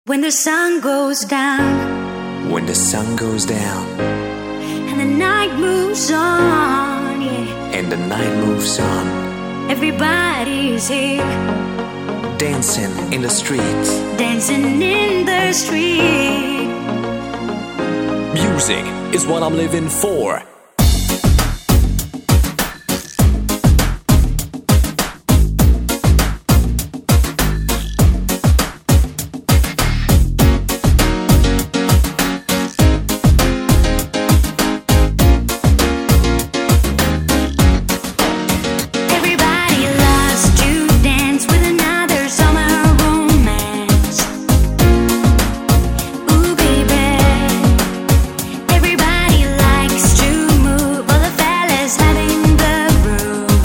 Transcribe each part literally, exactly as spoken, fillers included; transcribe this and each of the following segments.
When the sun goes down, When the sun goes down and the night moves on, yeah, and the night moves on, everybody's here, dancing in the streets. dancing in the street. Music is what I'm living for. Everybody loves to dance with another summer romance. Ooh, baby. Everybody likes to move, all the fellas having the groove.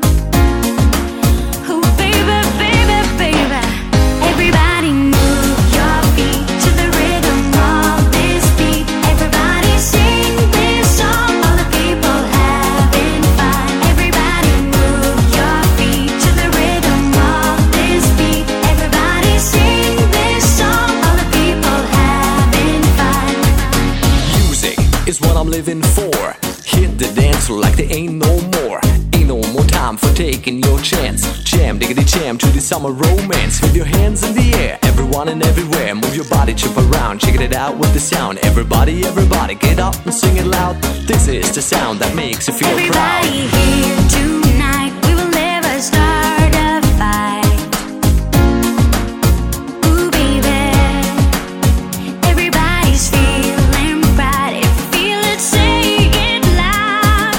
Ooh, baby, baby, baby. Everybody move your feet to the rhythm of this beat. Everybody sing this song, all the people having fun. Everybody move your feet to the rhythm of this beat. Everybody sing this song, all the people having fun. Music is what I'm living for. Hit the dance floor like there ain't no more. Ain't no more time for taking your chance. Jam, diggity jam to the summer romance. With your hands in the air, everyone and everywhere. Move your body, jump around, checking it out with the sound. Everybody, everybody, get up and sing it loud. This is the sound that makes you feel proud. Everybody here tonight, we will never start a fight. Ooh, baby. Everybody's feeling pride. If you feel it, say it loud.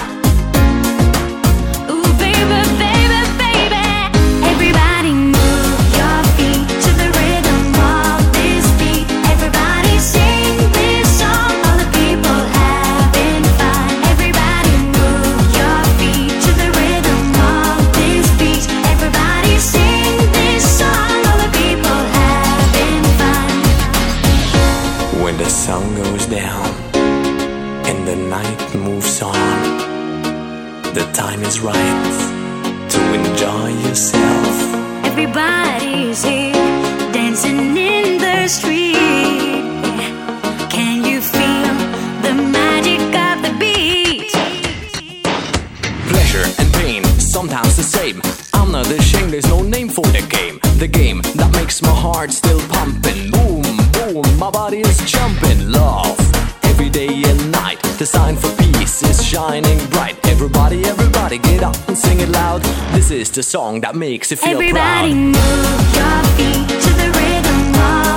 Ooh, baby, baby, baby. Everybody move your feet to the rhythm of this beat. Everybody sing this song, all the people having fun. Everybody move your feet to the rhythm of this beat. Everybody sing this song, all the people having fun. When the sun goes down and the night moves on, the time is right to enjoy yourself. Everybody's here, dancing in the street. Can you feel the magic of the beat? Pleasure and pain, sometimes the same. I'm not ashamed, there's no name for the game. The game that makes my heart still pumping. Boom, boom, my body is jumping. Love, every day and night. The sign for peace is shining bright. Everybody, everybody, get up and sing it loud. This is the song that makes you feel Everybody proud. move your feet to the rhythm of